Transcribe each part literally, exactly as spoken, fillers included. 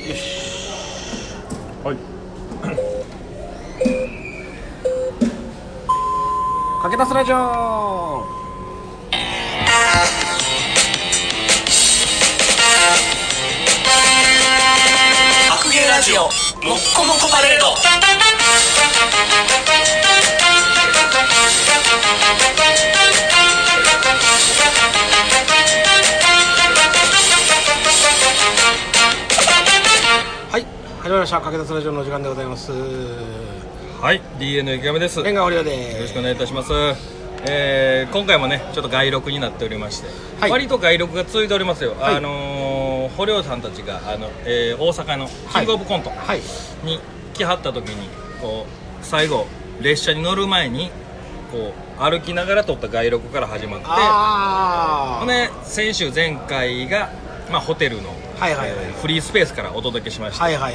よし。はい。かけたすラジオ。 白芸ラジオもっこもこパレード。 はい、始まりました。かけたすラジオの時間でございます。 はい、ディーエヌエー 池上です。よレンガオリオです。 ろしくお願いいたします。えー、今回もねちょっと外録になっておりまして、 はい、 割と外録が続いておりますよ。 はい、 あのー、捕虜さんたちがあの、えー、大阪のキングオブコントに来はった時にこう最後列車に乗る前にこう歩きながら撮った外録から始まって、 あほんで先週前回が、まあ、ホテルの、 はいはいはい、 えー、フリースペースからお届けしました。 はいはいはい、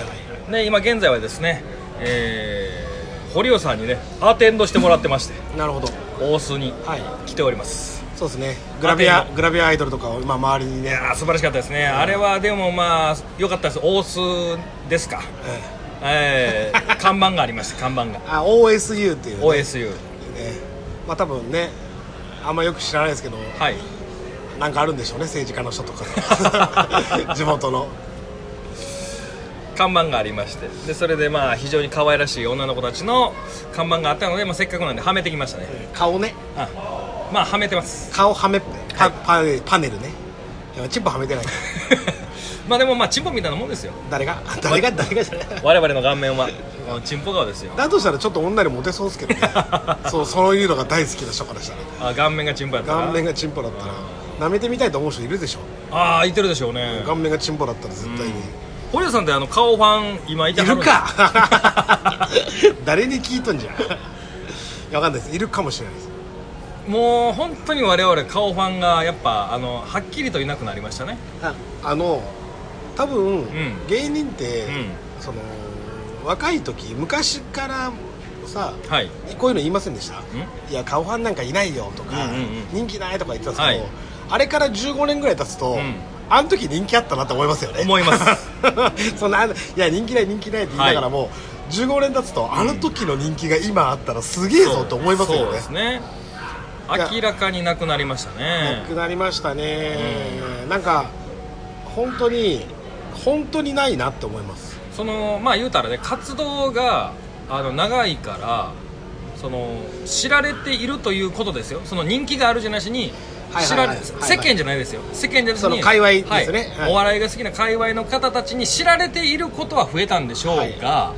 で今現在はですね、えー、堀尾さんにねアテンドしてもらってまして、 なるほど、 大須に来ております、 はい、そうですね。グラビアグラビアアイドルとかを今周りにね、 いや素晴らしかったですね、うん、あれはでもまあ良かったです。大須ですか、えーえー、看板がありました看板があ オーエスユー っていう、ね、 オーエスユー、ね、 まあ多分ねあんまよく知らないですけど、 はい、 なんかあるんでしょうね、政治家の人とか地元の看板がありまして、でそれでまあ非常に可愛らしい女の子たちの看板があったので、まあ、せっかくなんではめてきましたね、 うん、顔ね、 あまあはめてます。 顔はめ パ,、はい、パ, パネルね。チンポはめてないまあでもまあチンポみたいなもんですよ。 誰が誰が誰がじゃない我々の顔面はチンポ顔ですよ。 だとしたらちょっと女にモテそうですけどねそう、そういうのが大好きな人からしたら、 あ顔面がチンポやったら顔面がチンポだったら舐めてみたいと思う人いるでしょ。 ああいてるでしょうね。 顔面がチンポだったら絶対に、うん、 堀尾さんってあの顔ファン今いてはるんいるか誰に聞いとんじゃんいやわかんないです、いるかもしれないです。 もう本当に我々顔ファンがやっぱあのはっきりといなくなりましたね。 あ, あの多分、うん、芸人って、うん、その若い時昔からさ、はい、こういうの言いませんでした？いや顔ファンなんかいないよとか、うんうんうん、人気ないとか言ってたんですけど、はい、あれからじゅうごねんぐらい経つと、うん、あの時人気あったなって思いますよね。 思いますそんないや人気ない人気ないって言いながらも、はい、じゅうごねん経つとあの時の人気が今あったらすげえぞって思いますよね。 そうですね、明らかになくなりましたね。 なくなりましたね、うん、なんか本当に本当にないなって思います。 そのまあ言うたらね、活動があの長いからその知られているということですよ。その人気があるじゃなしに知られ、世間じゃないですよ。世間じゃなしにその界隈ですね、 はいはい、お笑いが好きな界隈の方たちに知られていることは増えたんでしょうが、はい、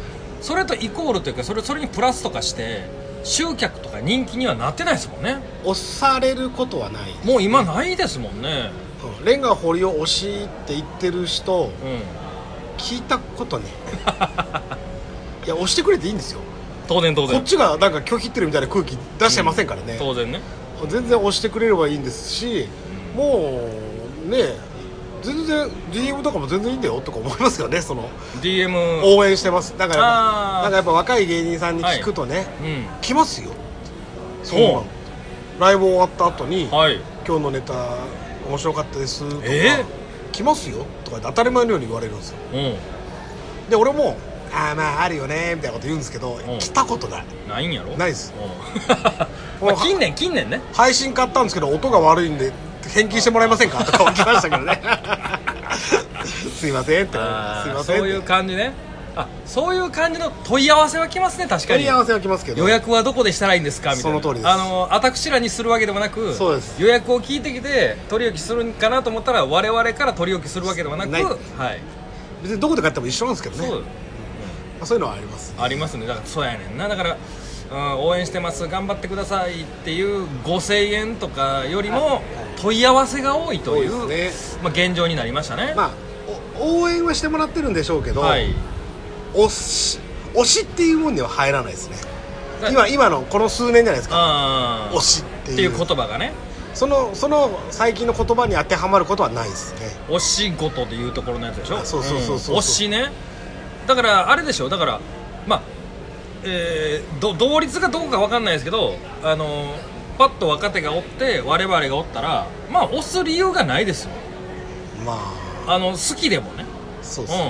それとイコールというかそれそれにプラスとかして集客とか人気にはなってないですもんね。 押されることはない、 もう今ないですもんね、 うん、レンガ堀を推しって言ってる人、うん、聞いたことねいや押してくれていいんですよ。 当然当然、 こっちがなんか拒否ってるみたいな空気出してませんからね、うん、 当然ね、 全然押してくれればいいんですし、うん、もうね全然 ディーエム とかも全然いいんだよとか思いますよね。そのディーエム応援してます。だからなんかやっぱ若い芸人さんに聞くとね、はい、うん、来ますよ。そうライブ終わった後に、はい、今日のネタ面白かったですとか、えー、来ますよとか当たり前のように言われるんですよ、うん、で俺もああまああるよねみたいなこと言うんですけど、うん、来たことない。 ないんやろ。 ないです、 うんまあ、近年近年ね配信買ったんですけど音が悪いんで返金してもらえませんかとか来ましたけどねすいませんってすいませんって、 そういう感じね。あ、そういう感じの問い合わせは来ますね。確かに問い合わせは来ますけど、 予約はどこでしたらいいんですかみたいな。 その通りです。 あの私らにするわけでもなく、 そうです。 予約を聞いてきて取り置きするんかなと思ったら我々から取り置きするわけではなく、はい、 別にどこで買っても一緒なんですけどね。そう、うん、まあ、そういうのはあります、ね、 ありますね。だからそうやねんな。だから、うん、応援してます頑張ってくださいっていうごせんえんとかよりも問い合わせが多いという、ね、まあ、現状になりましたね。 まあ、応援はしてもらってるんでしょうけど、はい、推し、推しっていうもんには入らないですね。今、今のこの数年じゃないですか、推しっていう、 っていう言葉がね、 その、その最近の言葉に当てはまることはないですね。 推しごとでいうところのやつでしょ。 そうそうそうそう、 うん、推しね。だからあれでしょ。だからまあ、えー、ど同率がどうか分かんないですけど、あのパッと若手がおって我々がおったらまあ推す理由がないですよ。 まああの好きでもね。 そうですね、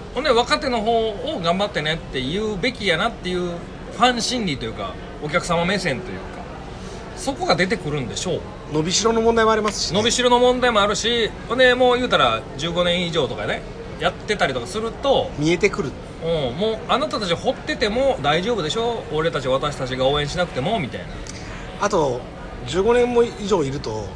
ほんで若手の方を頑張ってねって言うべきやなっていうファン心理というかお客様目線というかそこが出てくるんでしょう。 伸びしろの問題もありますし、ね、 伸びしろの問題もあるし、ほんでもう言うたらじゅうごねん以上とかねやってたりとかすると見えてくる。 うん、もうあなたたち掘ってても大丈夫でしょ、俺たち私たちが応援しなくてもみたいな。 あとじゅうごねんも以上いると、うん、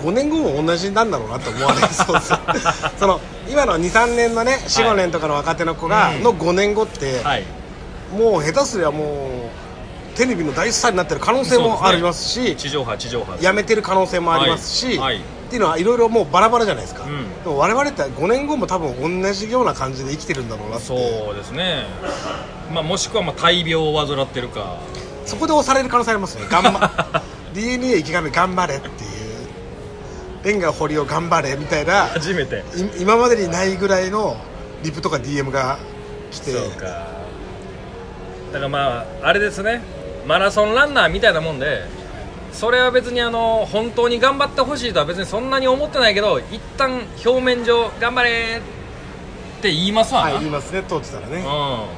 ごねんごも同じなんだろうなと思われそうですその今の にさんねんのね よん,ご 年とかの若手の子が、のごねんごって、はい、もう下手すりゃもうテレビの大スターになってる可能性もありますし、 ね、地上波地上波やめてる可能性もありますし、はいはい、っていうのはいろいろもうバラバラじゃないですか、うん、でも我々ってごねんごも多分同じような感じで生きてるんだろうなって。 そうですね、まあ、もしくはまあ大病を患ってるか、 そこで押される可能性ありますね。頑張ディーエヌエー 池上頑張れっていう、レンガ堀を頑張れみたいな、 初めて今までにないぐらいのリプとか ディーエム が来て。 そうか、だからまああれですね、マラソンランナーみたいなもんで、それは別にあの本当に頑張ってほしいとは別にそんなに思ってないけど、一旦表面上頑張れって言いますわな。 はい、言いますね、通ってたらね、うん、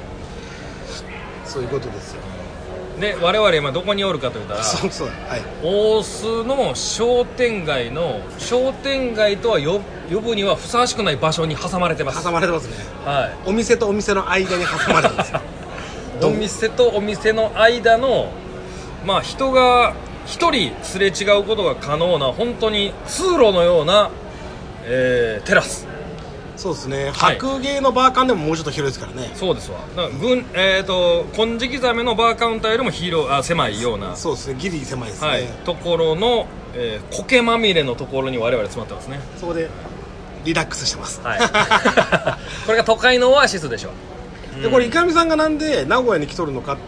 そういうことですよ。 で我々今どこにおるかというと、 そうそう、はい、 大須の商店街の商店街とは呼ぶにはふさわしくない場所に挟まれてます。 挟まれてますね、 はい、 お店とお店の間に挟まれてますお店とお店の間の、まあ、人が一人すれ違うことが可能な本当に通路のような、えー、テラス。 そうですね、白芸のバーカンでももうちょっと広いですからね。 そうですわ、だから軍、えーと、金色ザメのバーカウンターよりも広あ狭いような、 そうですね、ギリ狭いですね、 はい、ところの、えー、苔まみれのところに我々詰まってますね。 そこでリラックスしてます、 はい、これが都会のオアシスでしょ。 でこれ池上さんがなんで名古屋に来とるのかって、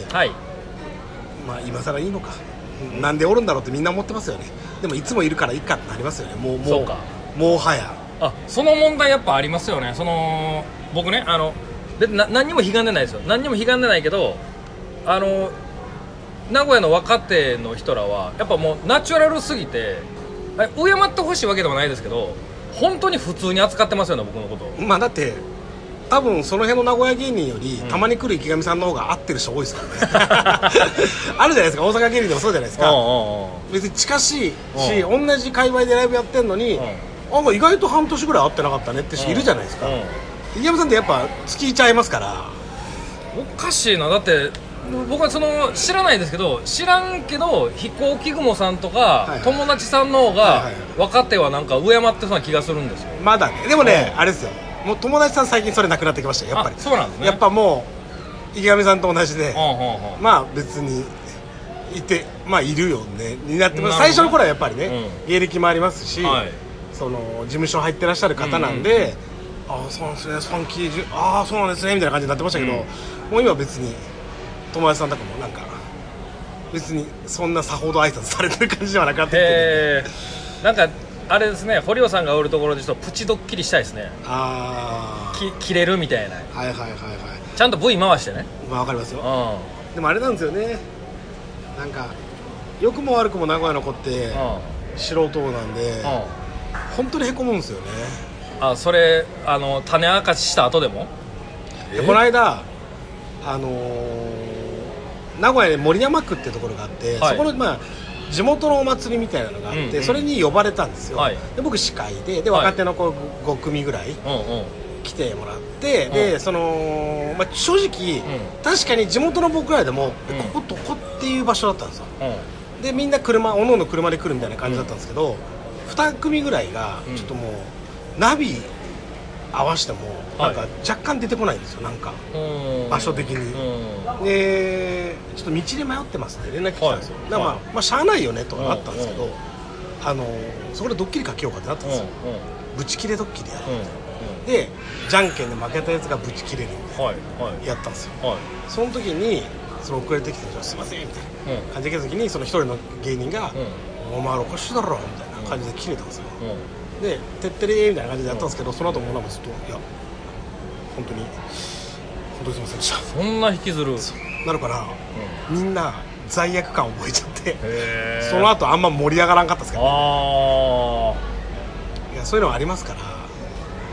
はい、 まあ今更いいのか、うん、なんでおるんだろうってみんな思ってますよね。でもいつもいるからいいかってなりますよね。もうもうそうか、 もはやあ、その問題やっぱありますよね。その僕ね、あの別に何にも悲願でないですよ。何にも悲願でないけど、あの名古屋の若手の人らはやっぱもうナチュラルすぎて、敬ってほしいわけでもないですけど、本当に普通に扱ってますよね、僕のこと。 まあだって多分その辺の名古屋芸人より、うん、たまに来る池上さんの方が合ってる人多いですからねあるじゃないですか、大阪芸人でもそうじゃないですか。おうおうおう、別に近しいし、同じ界隈でライブやってんのに、あんま意外と半年ぐらい会ってなかったねって人いるじゃないですか。池上さんってやっぱ月いちゃいますから。 おかしいな。だって僕はその知らないですけど、知らんけど飛行機雲さんとか、はいはい、友達さんの方が若手はなんか敬ってそうな気がするんですよ。 まだね。でもね、あれですよ、もう友達さん最近それなくなってきましたよ、やっぱり。 そうなんですね。 やっぱもう池上さんと同じで、まあ別にいて、まあいるよねになってます。最初の頃はやっぱりね、うん、芸歴もありますし、はい、その事務所入ってらっしゃる方なんで、うんうんうん、ああそうなんですね、ファンキー、ああそうなんですねみたいな感じになってましたけど、うん、もう今別に友達さんとかもなんか別にそんなさほど挨拶されてる感じではなくなってきて、 へー、なんかあれですね、堀尾さんがおるところでちょっとプチドッキリしたいですね。 ああ、 き切れるみたいな。 はいはいはいはい。 ちゃんと V 回してね。 まあわかりますよ、 うん、 でもあれなんですよね、なんか良くも悪くも名古屋の子って素人なんで、うん、本当にへこむんですよね。 あ、それあの種明かしした後でも。 でこの間あのー、名古屋で森山区ってところがあって、はい、そこのまあ地元のお祭りみたいなのがあって、うんうん、それに呼ばれたんですよ、はい、で僕司会で、で若手の子ご組ぐらい来てもらって、うんうん、でその、まあ、正直、うん、確かに地元の僕らでも、うん、ここどこっていう場所だったんですよ、うん、でみんな車おのおの車で来るみたいな感じだったんですけど、うん、に組ぐらいがちょっともう、うん、ナビ合わせてもなんか若干出てこないんですよ、なんか場所的に。でちょっと道で迷ってますって連絡来たんですよ、はい、だからまあ、まあ、しゃあないよねとはなったんですけど、あのそこでドッキリかけようかってなったんですよ。ブチ切れドッキリやるみたいな、でじゃんけんで負けたやつがブチ切れるみたいなやったんですよ、はいはい、その時にその遅れてきた人がすいませんみたいな感じで来た時に、その一人の芸人が、うん、お前おかしいだろみたいな感じで切れたんですよ、うん、でてってれーみたいな感じでやったんですけど、その後もなんかずっといや本当に本当にすいませんでした、 そんな引きずるなるから、うん、みんな罪悪感覚えちゃって、その後あんま盛り上がらんかったですけど、ね、 あいやそういうのはありますから、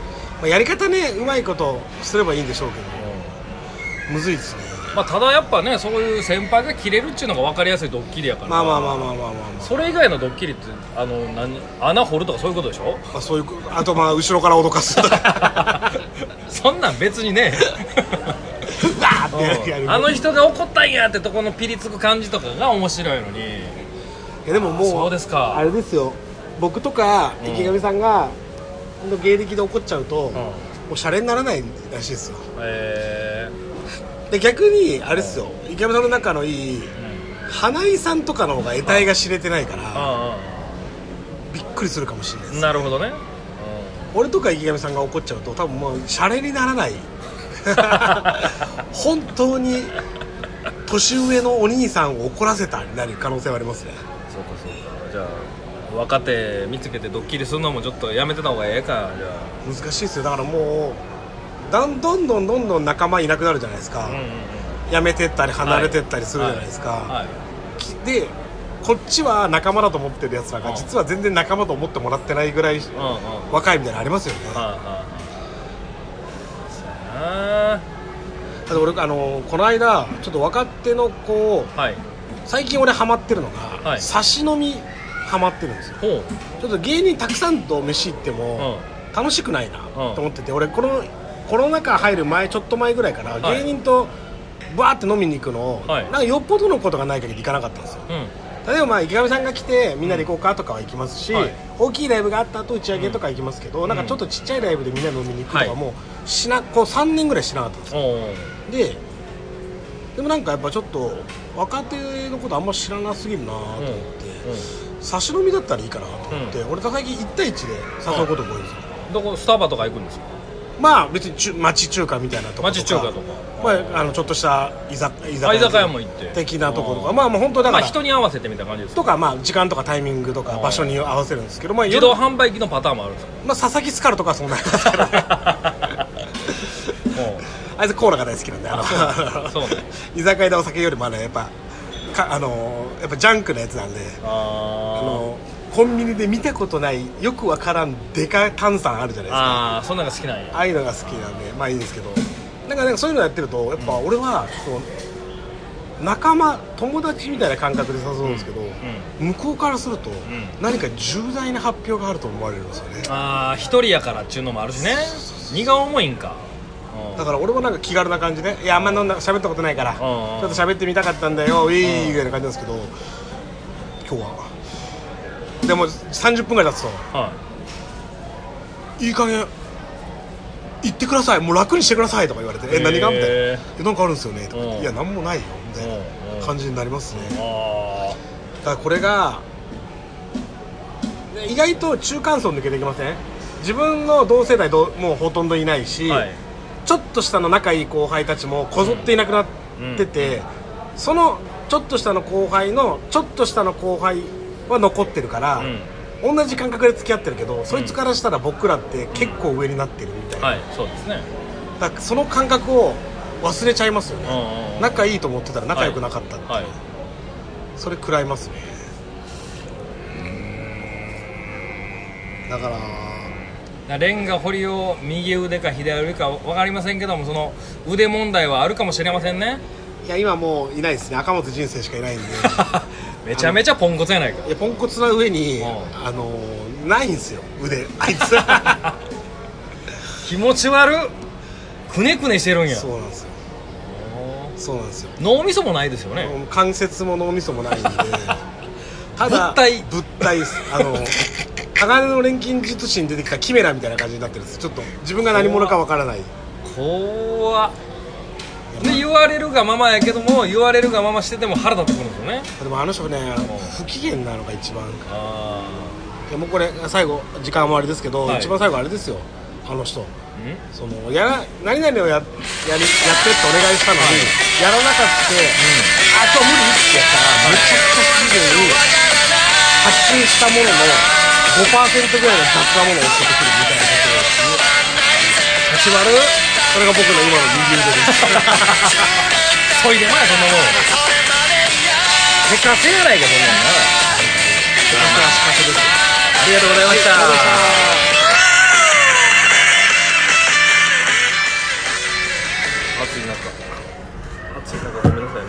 あ、やり方ねうまいことすればいいんでしょうけど、うん、むずいですね。 まあ、ただやっぱねそういう先輩が切れるっていうのが分かりやすいドッキリやから、 まあまあまあまあまあまあ、まあ、 それ以外のドッキリってあの何穴掘るとかそういうことでしょ。 まあ、そういうあとまあ後ろから脅かすとかそんなん別にねわーってやる、 あの人が怒ったんやってとこのピリつく感じとかが面白いのに。いやでももうそうですか。 あれですよ、僕とか池上さんが、うん、芸歴で怒っちゃうと、うん、もうシャレにならないらしいですよ。へー。で逆にあれですよ、池上さんの仲のいい、うん、花井さんとかの方が得体が知れてないから、びっくりするかもしれないです、ね、 なるほどね、 うん、俺とか池上さんが怒っちゃうと多分もうシャレにならない本当に年上のお兄さんを怒らせたになる可能性はありますね。 そうかそうか。じゃあ若手見つけてドッキリするのもちょっとやめてた方がええか。じゃあ難しいですよ。だからもうどんどんどんどんどん仲間いなくなるじゃないですか、うんうんうん、辞めてったり離れてったりするじゃないですか、はいはいはい、でこっちは仲間だと思ってるやつらが実は全然仲間と思ってもらってないぐらい若いみたいなのありますよね。だって俺あのこの間ちょっと若手の子、はい、最近俺ハマってるのが、はい、差し飲みハマってるんですよ。ちょっと芸人たくさんと飯行っても楽しくないなと思ってて、俺このコロナ禍入る前ちょっと前ぐらいから芸人とバーって飲みに行くのを、はい、なんかよっぽどのことがない限り行かなかったんですよ、うん、例えばまあ池上さんが来てみんなで行こうかとかは行きますし、はい、大きいライブがあった後打ち上げとか行きますけど、うん、なんかちょっとちっちゃいライブでみんなで飲みに行くとかもしな、こうさんねんぐらいしなかったんですよ。ででもなんかやっぱちょっと若手のことあんま知らなすぎるなと思って、うんうん、差し飲みだったらいいかなと思って、うん、俺と最近いち対いちで誘うことが多いんですよ。 どこスタバとか行くんですか。 まあ別に中町中華みたいなところとか町中華とか、 まあ、あのちょっとした居酒居酒屋も行って的なところとか、まあもう本当だから、まあ、 人に合わせてみたいな感じですとか、まあ時間とかタイミングとか場所に合わせるんですけど、まあ、 自動販売機のパターンもあるんですか。 まあ佐々木スカルとかはそうなりますけどねあいつコーラが大好きなんで、あのそう、ね、居酒屋でお酒よりもあのやっぱかあのやっぱジャンクなやつなんで、ああのコンビニで見たことないよくわからんデカ炭酸あるじゃないですか。 ああそんなのが好きなんや。 ああいうのが好きなんでまあいいんですけど、なんか、なんかそういうのやってるとやっぱ俺はこう仲間友達みたいな感覚で誘うんですけど、うんうん、向こうからすると、うん、何か重大な発表があると思われるんですよね。 ああ一人やからっていうのもあるしね。荷が重いんか。 だから俺もなんか気軽な感じで、いやあんま飲んだ喋ったことないからちょっと喋ってみたかったんだよウィーぐらいな感じなんですけど、今日はでもさんじゅっぷんぐらい経つと、はい、いい加減言ってくださいもう楽にしてくださいとか言われて、え何がみたいな、えなんかあるんですよねとか、いや何もないよみたいな感じになりますね。だからこれが意外と中間層抜けていきません。自分の同世代どもうほとんどいないし、はい、ちょっと下の仲いい後輩たちもこぞっていなくなってて、うんうん、そのちょっと下の後輩のちょっと下の後輩は残ってるから、うん、同じ感覚で付き合ってるけど、うん、そいつからしたら僕らって結構上になってるみたいな、 はい、そうですね。 だからその感覚を忘れちゃいますよね、うんうん、仲いいと思ってたら仲良くなかったって、はいはい、それ食らいますね。だからレンガ堀を右腕か左腕か分かりませんけども、その腕問題はあるかもしれませんね。 いや今もういないですね。赤本人生しかいないんでめちゃめちゃポンコツやないか。 いやポンコツな上にあのないんですよ腕あいつ気持ち悪っくねくねしてるんや。 そうなんですよ。そうなんですよ。 脳みそもないですよね。 関節も脳みそもないんでただ物体物体です。あの鋼の錬金術師に出てきたキメラみたいな感じになってるんです。ちょっと自分が何者かわからない。 怖っ。で言われるがままやけども言われるがまましてても腹立ってくるんですよね。 でもあの人ね不機嫌なのが一番。あいやもうこれ最後時間もあれですけど、はい、一番最後あれですよ。あの人そのやら何々をややりやってってお願いしたのに、はい、やらなかった、うん、あ今日無理ってやったら、はい、めちゃくちゃ不機嫌に発信したもののごパーセントぐらいの雑なものを送ってくるみたいなことを立ち悪い。それが僕の今の右腕ですそいでまやそんなもんせかせやないかそんなんな。ありがとうございました。 暑い中暑い中ごめんなさいね